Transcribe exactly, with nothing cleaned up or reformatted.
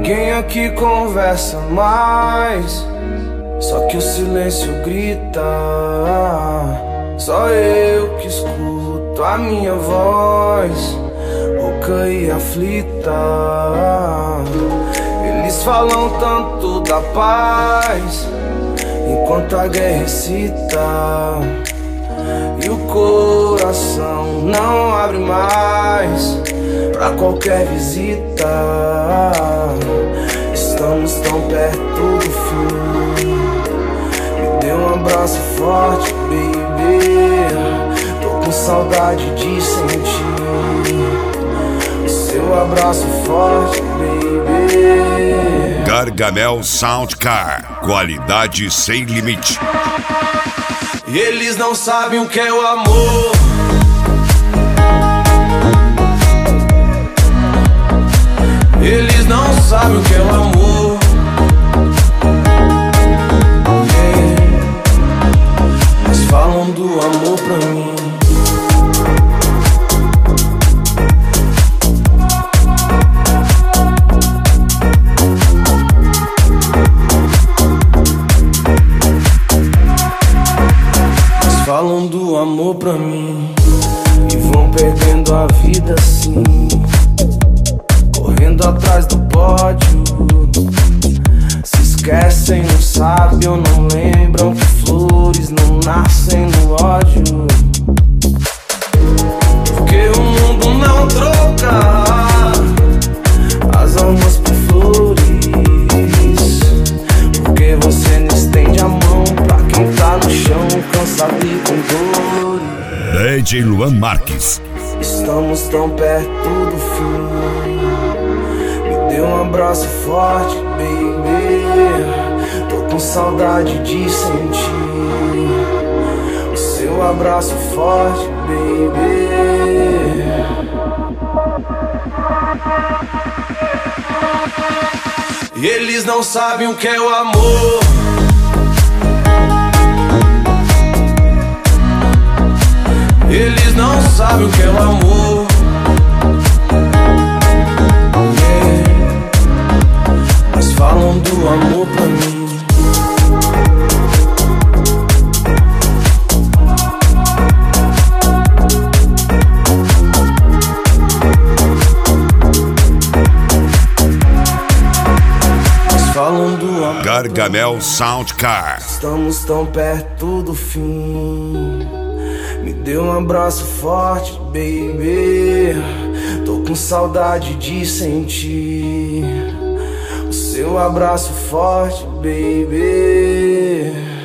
Ninguém aqui conversa mais, só que o silêncio grita. Só eu que escuto a minha voz, rouca e aflita. Eles falam tanto da paz, enquanto a guerra excita. E o coração não abre mais pra qualquer visita. Estamos tão perto do fim. Me dê um abraço forte, baby. Tô com saudade de sentir o seu abraço forte, baby. Gargamel Soundcar, qualidade sem limite. E eles não sabem o que é o amor. Eles não sabem o que é o amor. Yeah. Mas falam do amor pra mim. Falam do amor pra mim e vão perdendo a vida assim, correndo atrás do pódio. Se esquecem, não sabem ou não lembram que flores não nascem no ódio. Porque o mundo não troca as almas por flores. Porque você não estende a mão pra quem tá no chão, cansado e com dor. D J Luan Marques. Estamos tão perto do fim. Me dê um abraço forte, baby. Tô com saudade de sentir o seu abraço forte, baby. E eles não sabem o que é o amor. Eles não sabem o que é o amor. Yeah. Mas falam do amor pra mim. Mas falam do amor. Gargamel Soundcar. Estamos tão perto do fim. Me dê um abraço forte, baby. Tô com saudade de sentir o seu abraço forte, baby.